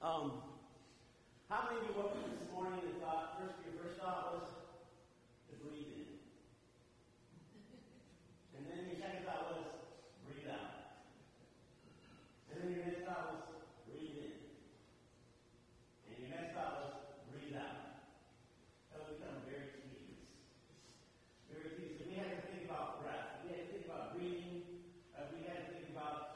How many of you woke up this morning and thought, your first thought was to breathe in? And then your second thought was, breathe out. And then your next thought was, breathe in. And your next thought was, breathe out. That would become very tedious. Very tedious. So we had to think about breath. We had to think about breathing. We had to think about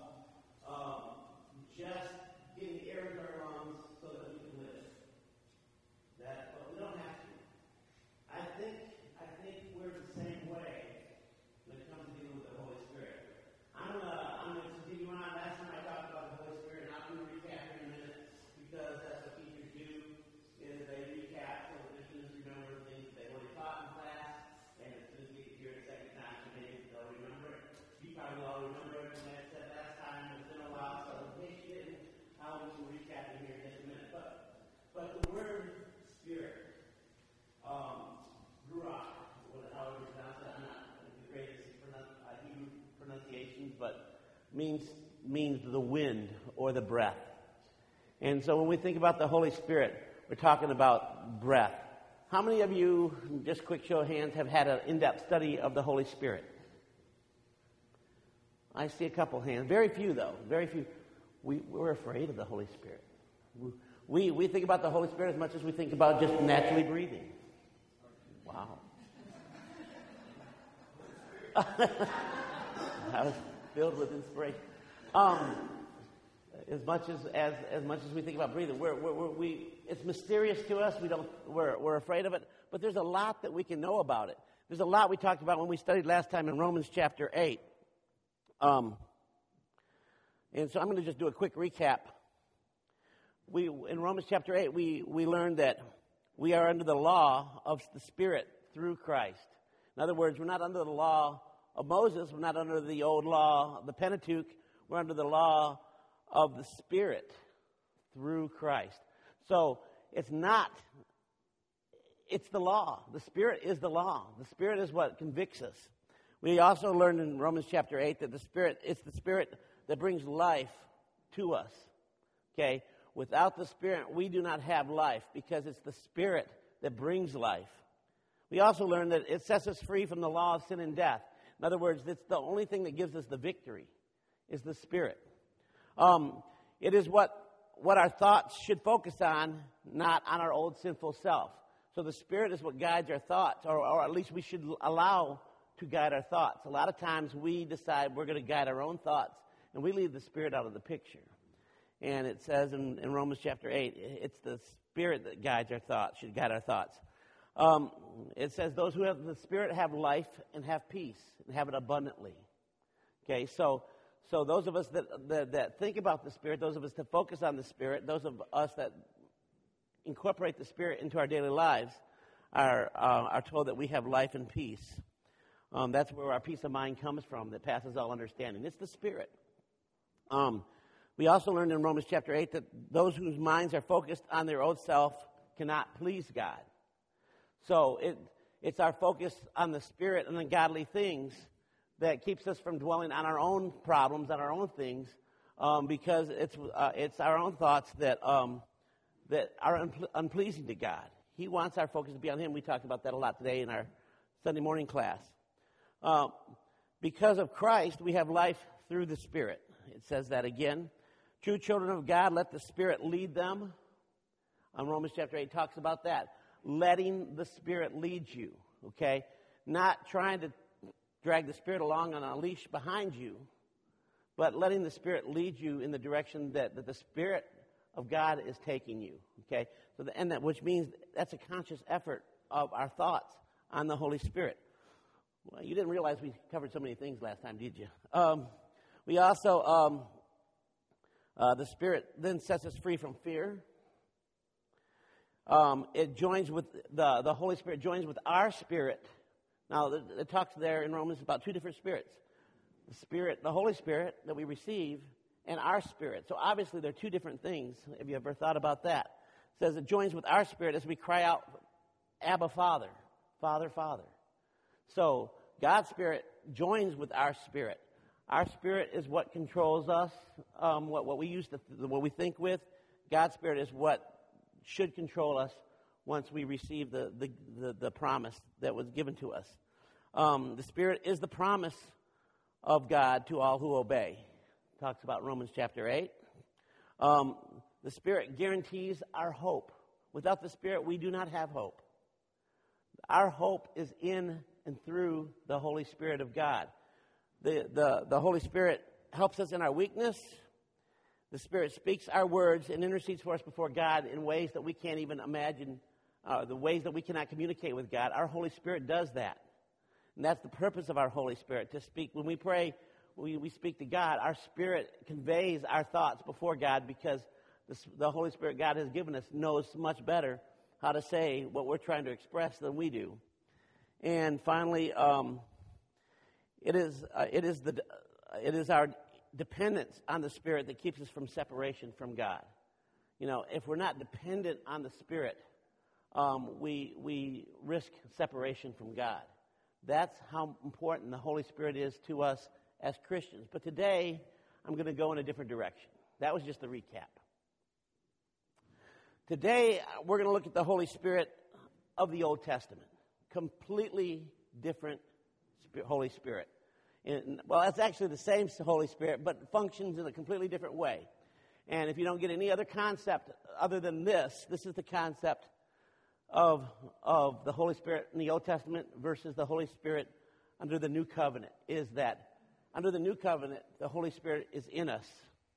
just getting the air into our lungs so that we can live. But we don't have to. I think we're the same way when it comes to dealing with the Holy Spirit. I'm gonna continue on. Last time I talked about the Holy Spirit, and I'm going to recap in a minute because that's what teachers do, is they recap so that the students remember the things that they already taught in class, and as soon as we get here the second time, maybe they'll remember it. You probably all remember it from that said last time. It's been a while, so in case you didn't, I'll do some recapping here in just a minute. But the word Spirit, ruach, however you pronounce it, I'm not the greatest Hebrew pronunciations, but means the wind or the breath. And so when we think about the Holy Spirit, we're talking about breath. How many of you, just quick show of hands, have had an in-depth study of the Holy Spirit? I see a couple hands. Very few, though. Very few. We're afraid of the Holy Spirit. We think about the Holy Spirit as much as we think about just naturally breathing. Wow. I was filled with inspiration. As much as we think about breathing, it's mysterious to us. We're afraid of it. But there's a lot that we can know about it. There's a lot we talked about when we studied last time in Romans chapter 8. And so I'm going to just do a quick recap. In Romans chapter 8, we learned that we are under the law of the Spirit through Christ. In other words, we're not under the law of Moses. We're not under the old law, the Pentateuch. We're under the law of the Spirit through Christ. So it's the law. The Spirit is the law. The Spirit is what convicts us. We also learned in Romans chapter 8 that it's the Spirit that brings life to us. Okay? Without the Spirit, we do not have life because it's the Spirit that brings life. We also learned that it sets us free from the law of sin and death. In other words, it's the only thing that gives us the victory is the Spirit. It is what our thoughts should focus on, not on our old sinful self. So the Spirit is what guides our thoughts, or at least we should allow to guide our thoughts. A lot of times we decide we're going to guide our own thoughts, and we leave the Spirit out of the picture. And it says in Romans chapter 8, it's the Spirit that guides our thoughts, should guide our thoughts. It says those who have the Spirit have life and have peace and have it abundantly. Okay, so those of us that think about the Spirit, those of us that focus on the Spirit, those of us that incorporate the Spirit into our daily lives are told that we have life and peace. That's where our peace of mind comes from that passes all understanding. It's the Spirit. We also learned in Romans chapter 8 that those whose minds are focused on their own self cannot please God. So it's our focus on the Spirit and the godly things that keeps us from dwelling on our own problems, on our own things, because it's our own thoughts that are unpleasing to God. He wants our focus to be on Him. We talked about that a lot today in our Sunday morning class. Because of Christ, we have life through the Spirit. It says that again. True children of God, let the Spirit lead them. Romans chapter 8 talks about that. Letting the Spirit lead you, okay? Not trying to drag the Spirit along on a leash behind you, but letting the Spirit lead you in the direction that the Spirit of God is taking you, okay? So which means that's a conscious effort of our thoughts on the Holy Spirit. Well, you didn't realize we covered so many things last time, did you? We also, the Spirit then sets us free from fear. It joins with, the Holy Spirit joins with our spirit. Now, it talks there in Romans about two different spirits. The Holy Spirit that we receive, and our spirit. So obviously they're two different things. Have you ever thought about that? It says it joins with our spirit as we cry out, Abba, Father, Father, Father. So God's Spirit joins with our spirit. Our spirit is what controls us, what we think with. God's Spirit is what should control us once we receive the promise that was given to us. The Spirit is the promise of God to all who obey. Talks about Romans chapter 8. The Spirit guarantees our hope. Without the Spirit, we do not have hope. Our hope is in and through the Holy Spirit of God. The Holy Spirit helps us in our weakness. The Spirit speaks our words and intercedes for us before God in ways that we can't even imagine, the ways that we cannot communicate with God. Our Holy Spirit does that. And that's the purpose of our Holy Spirit, to speak. When we pray, we speak to God. Our Spirit conveys our thoughts before God because the Holy Spirit God has given us knows much better how to say what we're trying to express than we do. And finally, it is our dependence on the Spirit that keeps us from separation from God. You know, if we're not dependent on the Spirit, we risk separation from God. That's how important the Holy Spirit is to us as Christians. But today, I'm going to go in a different direction. That was just the recap. Today, we're going to look at the Holy Spirit of the Old Testament. Completely different Holy Spirit. Well, it's actually the same Holy Spirit, but functions in a completely different way. And if you don't get any other concept other than this is the concept of the Holy Spirit in the Old Testament versus the Holy Spirit under the New Covenant, is that under the New Covenant, the Holy Spirit is in us.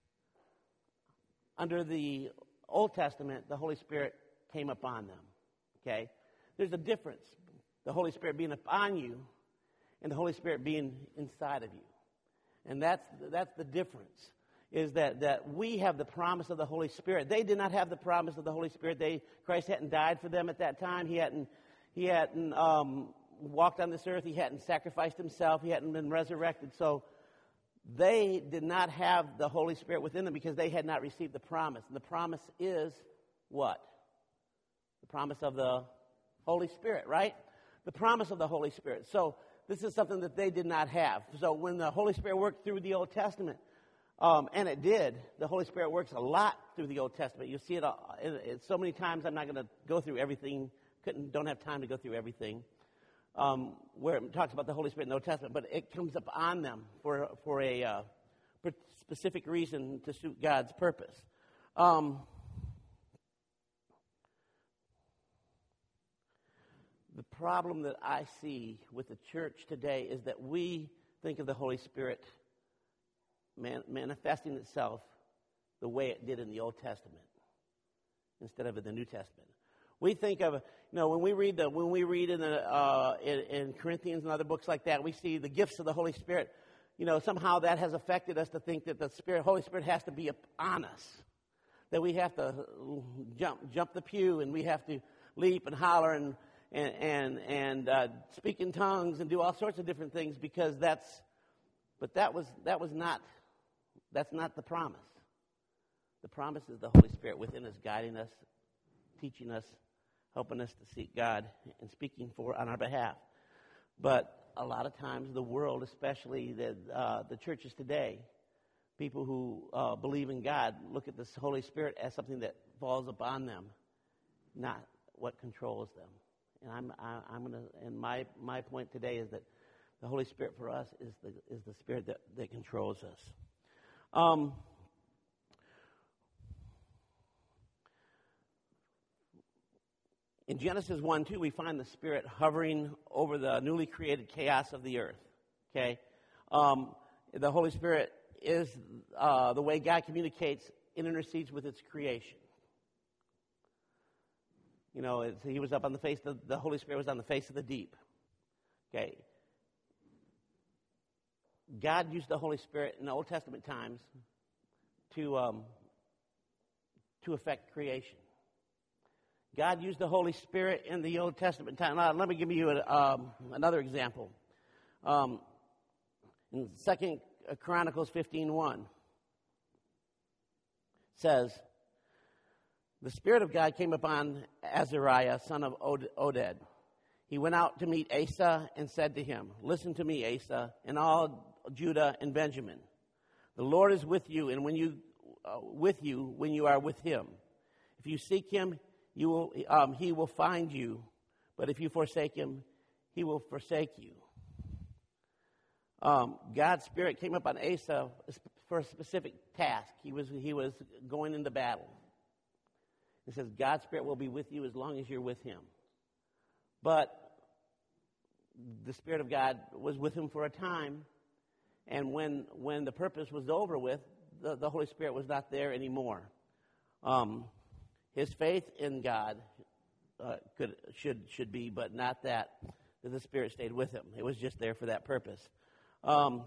Under the Old Testament, the Holy Spirit came upon them. Okay? There's a difference. The Holy Spirit being upon you and the Holy Spirit being inside of you. And that's the difference, is that we have the promise of the Holy Spirit. They did not have the promise of the Holy Spirit. Christ hadn't died for them at that time. He hadn't walked on this earth. He hadn't sacrificed himself. He hadn't been resurrected. So they did not have the Holy Spirit within them because they had not received the promise. And the promise is what? The promise of the Holy Spirit, right? The promise of the Holy Spirit. So this is something that they did not have. So when the Holy Spirit worked through the Old Testament, and it did, the Holy Spirit works a lot through the Old Testament. You see it so many times. I'm not going to go through everything. Don't have time to go through everything. Where it talks about the Holy Spirit in the Old Testament, but it comes up on them for a specific reason to suit God's purpose. The problem that I see with the church today is that we think of the Holy Spirit manifesting itself the way it did in the Old Testament instead of in the New Testament. We think of, when we read in Corinthians and other books like that, we see the gifts of the Holy Spirit. Somehow that has affected us to think that the Holy Spirit has to be on us, that we have to jump the pew and we have to leap and holler and speak in tongues and do all sorts of different things because that's not the promise. The promise is the Holy Spirit within us, guiding us, teaching us, helping us to seek God and speaking on our behalf. But a lot of times the world, especially the churches today, people who believe in God, look at this Holy Spirit as something that falls upon them, not what controls them. And my point today is that the Holy Spirit for us is the Spirit that controls us. In Genesis 1:2, we find the Spirit hovering over the newly created chaos of the earth. Okay, the Holy Spirit is the way God communicates and intercedes with its creation. He was up on the face. The Holy Spirit was on the face of the deep. Okay. God used the Holy Spirit in the Old Testament times to affect creation. God used the Holy Spirit in the Old Testament time. Now, let me give you another example. In 2 Chronicles 15:1 says, "The Spirit of God came upon Azariah, son of Oded. He went out to meet Asa and said to him, 'Listen to me, Asa, and all Judah and Benjamin. The Lord is with you, and when you are with him. If you seek him, he will find you. But if you forsake him, he will forsake you. God's Spirit came upon Asa for a specific task. He was going into battle. It says God's Spirit will be with you as long as you're with him. But the Spirit of God was with him for a time, and when the purpose was over with, the Holy Spirit was not there anymore. His faith in God should be, but not that the Spirit stayed with him. It was just there for that purpose. The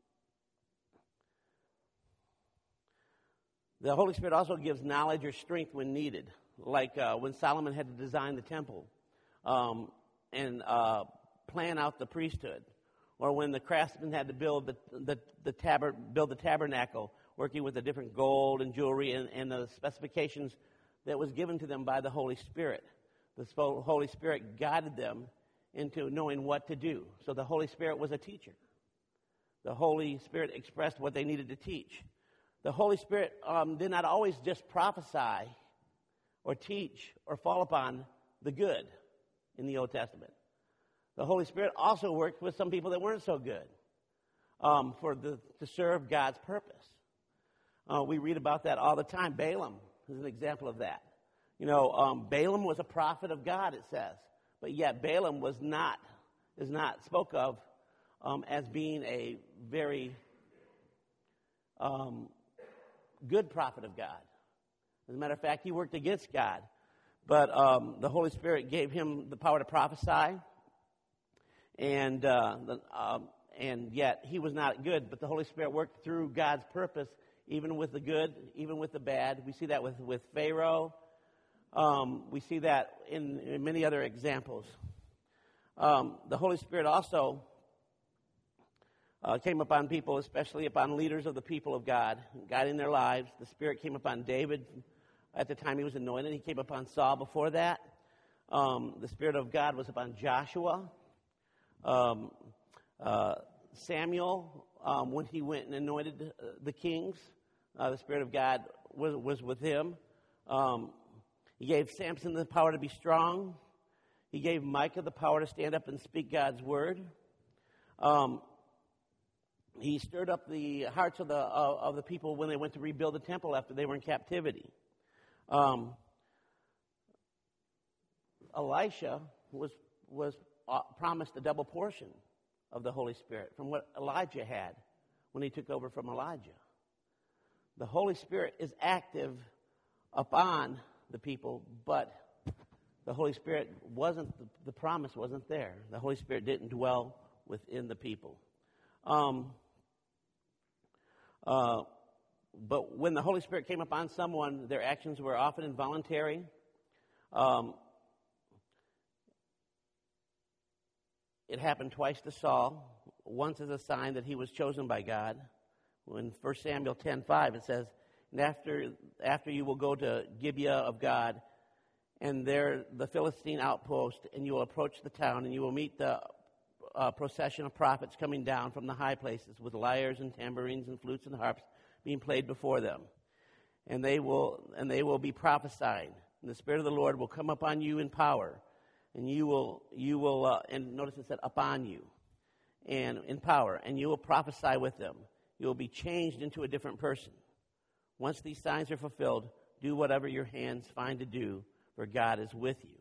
Holy Spirit also gives knowledge or strength when needed, like when Solomon had to design the temple and plan out the priesthood, or when the craftsmen had to build the tabernacle, working with the different gold and jewelry and the specifications that was given to them by the Holy Spirit. The Holy Spirit guided them into knowing what to do. So the Holy Spirit was a teacher. The Holy Spirit expressed what they needed to teach. The Holy Spirit did not always just prophesy or teach or fall upon the good in the Old Testament. The Holy Spirit also worked with some people that weren't so good to serve God's purpose. We read about that all the time. Balaam is an example of that. Balaam was a prophet of God, it says, but yet Balaam is not spoke of as being a very good prophet of God. As a matter of fact, he worked against God, but the Holy Spirit gave him the power to prophesy, and yet he was not good. But the Holy Spirit worked through God's purpose, even with the good, even with the bad. We see that with Pharaoh. We see that in many other examples. The Holy Spirit also came upon people, especially upon leaders of the people of God, guiding their lives. The Spirit came upon David at the time he was anointed. He came upon Saul before that. The Spirit of God was upon Joshua. Samuel, when he went and anointed the kings, the Spirit of God was with him. He gave Samson the power to be strong. He gave Micah the power to stand up and speak God's word. He stirred up the hearts of the people when they went to rebuild the temple after they were in captivity. Elisha was promised a double portion of the Holy Spirit from what Elijah had when he took over from Elijah. The Holy Spirit is active upon the people, but the Holy Spirit the promise wasn't there. The Holy Spirit didn't dwell within the people. But when the Holy Spirit came upon someone, their actions were often involuntary. It happened twice to Saul, once as a sign that he was chosen by God. In 1 Samuel 10:5, it says, "And after you will go to Gibeah of God, and there the Philistine outpost, and you will approach the town, and you will meet the procession of prophets coming down from the high places with lyres and tambourines and flutes and harps being played before them. And they will be prophesying. And the Spirit of the Lord will come upon you in power, and you will and notice it said upon you, and in power, and you will prophesy with them. You will be changed into a different person. Once these signs are fulfilled, do whatever your hands find to do, for God is with you."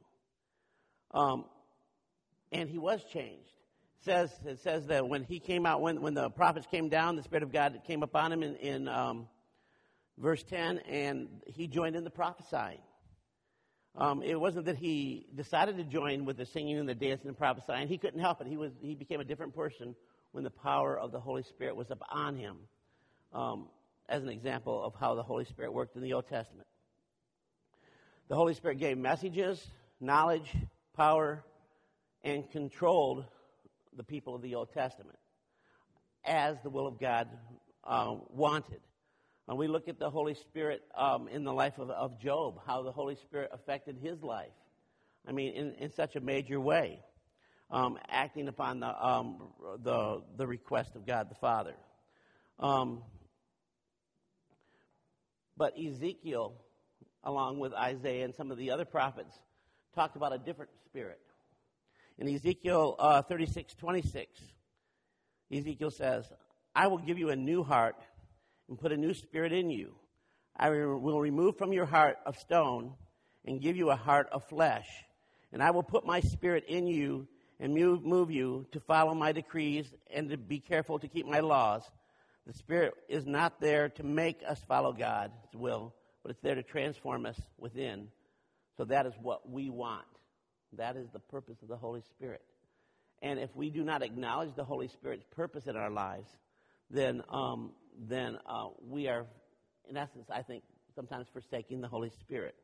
And he was changed. It says that when he came out, when the prophets came down, the Spirit of God came upon him in verse 10, and he joined in the prophesying. It wasn't that he decided to join with the singing and the dancing and prophesying. He couldn't help it. He became a different person when the power of the Holy Spirit was upon him, as an example of how the Holy Spirit worked in the Old Testament. The Holy Spirit gave messages, knowledge, power, and controlled the people of the Old Testament as the will of God wanted. And we look at the Holy Spirit in the life of Job, how the Holy Spirit affected his life. I mean, in such a major way, acting upon the request of God the Father. But Ezekiel along with Isaiah and some of the other prophets, talked about a different spirit. In Ezekiel 36:26, Ezekiel says, I will give you a new heart and put a new spirit in you. I will remove from your heart of stone and give you a heart of flesh. And I will put my spirit in you and move you to follow my decrees and to be careful to keep my laws. The Spirit is not there to make us follow God's will, but it's there to transform us within. So that is what we want. That is the purpose of the Holy Spirit. And if we do not acknowledge the Holy Spirit's purpose in our lives, then we are, in essence, I think, sometimes forsaking the Holy Spirit.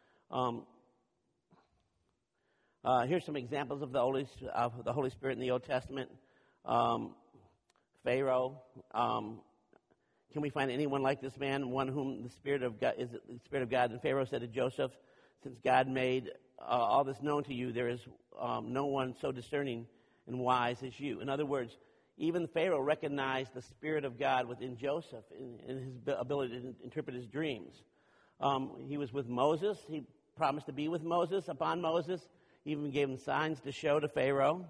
Here's some examples of the Holy Spirit in the Old Testament. Pharaoh. Can we find anyone like this man, one whom the Spirit of God is the Spirit of God? And Pharaoh said to Joseph, since God made all this known to you, there is no one so discerning and wise as you. In other words, even Pharaoh recognized the Spirit of God within Joseph in his ability to interpret his dreams. He was with Moses. He promised to be with Moses, upon Moses. He even gave him signs to show to Pharaoh.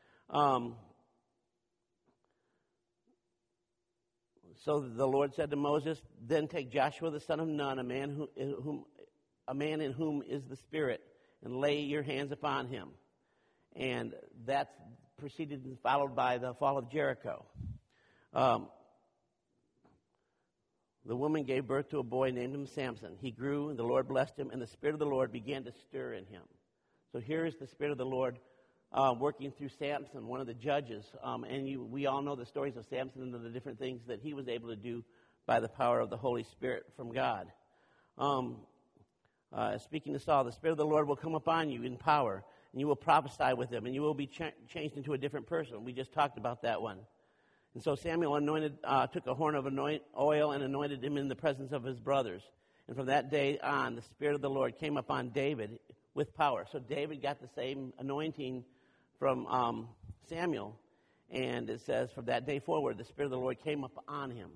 So the Lord said to Moses, then take Joshua the son of Nun, a man in whom is the Spirit, and lay your hands upon him. And that's preceded and followed by the fall of Jericho. The woman gave birth to a boy, named him Samson. He grew, and the Lord blessed him, and the Spirit of the Lord began to stir in him. So here is the Spirit of the Lord working through Samson, one of the judges. We all know the stories of Samson and the different things that he was able to do by the power of the Holy Spirit from God. Speaking to Saul, the Spirit of the Lord will come upon you in power, and you will prophesy with him, and you will be changed into a different person. We just talked about that one. And so Samuel took a horn of oil and anointed him in the presence of his brothers. And from that day on, the Spirit of the Lord came upon David with power. So David got the same anointing from Samuel. And it says, from that day forward, the Spirit of the Lord came upon him.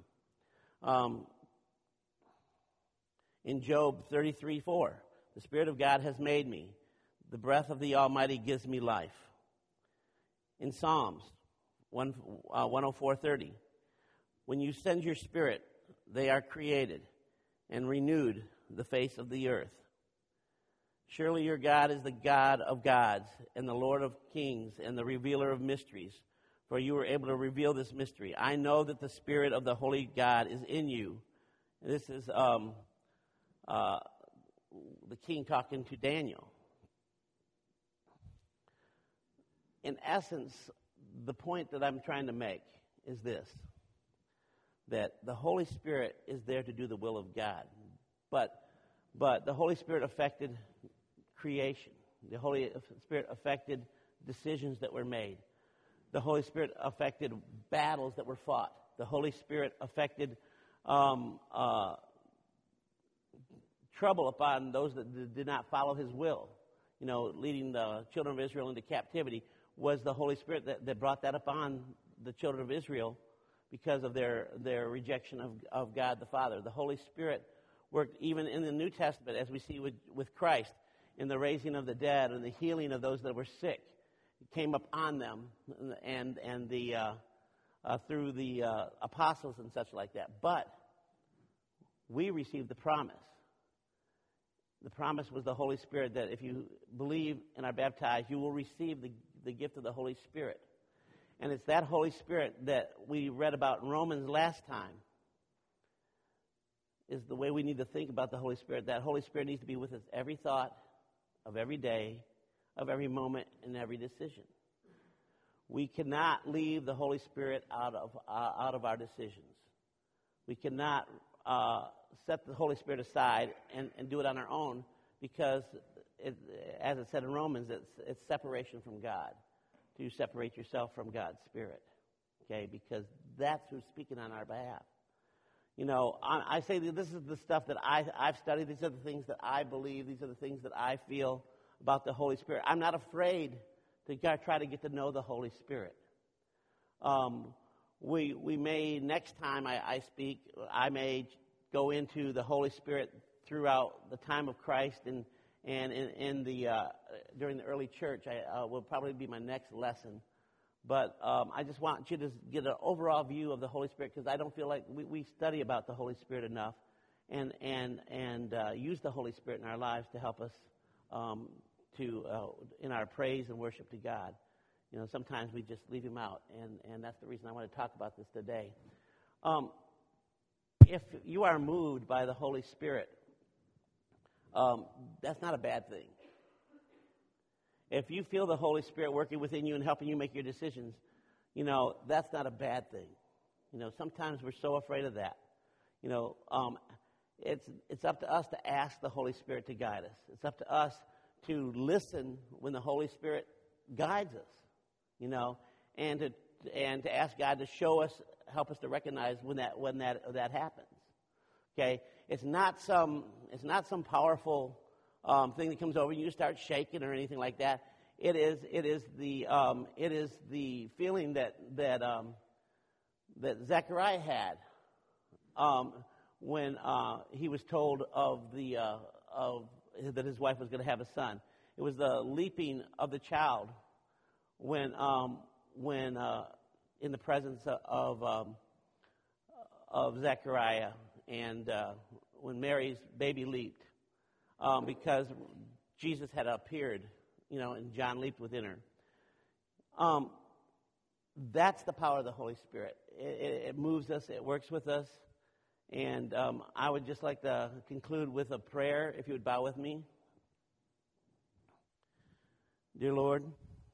In Job 33:4, the Spirit of God has made me. The breath of the Almighty gives me life. In Psalms 104:30, when you send your Spirit, they are created and renewed the face of the earth. Surely your God is the God of gods and the Lord of kings and the revealer of mysteries, for you were able to reveal this mystery. I know that the Spirit of the Holy God is in you. This is the king talking to Daniel. In essence, the point that I'm trying to make is this, that the Holy Spirit is there to do the will of God. But the Holy Spirit affected creation. The Holy Spirit affected decisions that were made. The Holy Spirit affected battles that were fought. The Holy Spirit affected trouble upon those that did not follow his will. You know, leading the children of Israel into captivity was the Holy Spirit that brought that upon the children of Israel because of their rejection of God the Father. The Holy Spirit worked even in the New Testament, as we see with Christ, in the raising of the dead and the healing of those that were sick. It came upon them and through the apostles and such like that. But we received the promise. The promise was the Holy Spirit, that if you believe and are baptized, you will receive the gift of the Holy Spirit. And it's that Holy Spirit that we read about in Romans last time is the way we need to think about the Holy Spirit. That Holy Spirit needs to be with us every thought of every day, of every moment, and every decision. We cannot leave the Holy Spirit out of our decisions. We cannot set the Holy Spirit aside and do it on our own, because, as it said in Romans, it's separation from God, to separate yourself from God's Spirit, okay, because that's who's speaking on our behalf. You know, I say that this is the stuff that I've studied. These are the things that I believe. These are the things that I feel about the Holy Spirit. I'm not afraid to try to get to know the Holy Spirit. We may, next time I speak, I may go into the Holy Spirit throughout the time of Christ and in the during the early church. I will probably be my next lesson. But I just want you to get an overall view of the Holy Spirit, because I don't feel like we study about the Holy Spirit enough and use the Holy Spirit in our lives to help us in our praise and worship to God. You know, sometimes we just leave him out, and that's the reason I want to talk about this today. If you are moved by the Holy Spirit, that's not a bad thing. If you feel the Holy Spirit working within you and helping you make your decisions, you know, that's not a bad thing. You know, sometimes we're so afraid of that. You know, it's up to us to ask the Holy Spirit to guide us. It's up to us to listen when the Holy Spirit guides us, you know, and to ask God to show us, help us to recognize when that happens. Okay, it's not some powerful thing that comes over you, start shaking or anything like that. It is the feeling that Zechariah had when he was told that his wife was going to have a son. It was the leaping of the child when in the presence of Zechariah, and when Mary's baby leaped. Because Jesus had appeared, you know, and John leaped within her. That's the power of the Holy Spirit. It moves us. It works with us. And I would just like to conclude with a prayer, if you would bow with me. Dear Lord,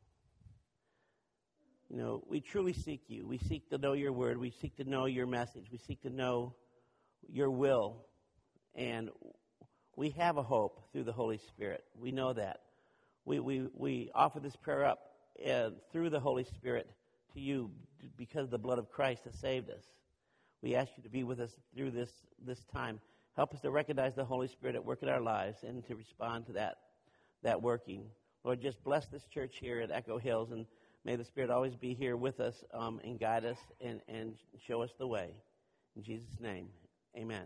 you know, we truly seek you. We seek to know your word. We seek to know your message. We seek to know your will. And we have a hope through the Holy Spirit. We know that. We offer this prayer up through the Holy Spirit to you because the blood of Christ has saved us. We ask you to be with us through this time. Help us to recognize the Holy Spirit at work in our lives and to respond to that working. Lord, just bless this church here at Echo Hills, and may the Spirit always be here with us and guide us and show us the way. In Jesus' name, amen.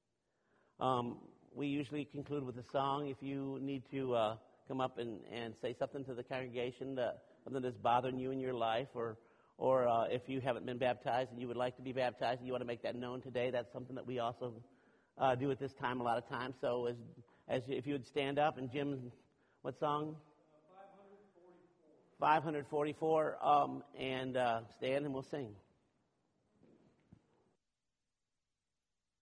We usually conclude with a song. If you need to come up and say something to the congregation, something that's bothering you in your life, or if you haven't been baptized and you would like to be baptized and you want to make that known today, that's something that we also do at this time a lot of times. So if you would stand up, and Jim, what song? 544. And stand and we'll sing.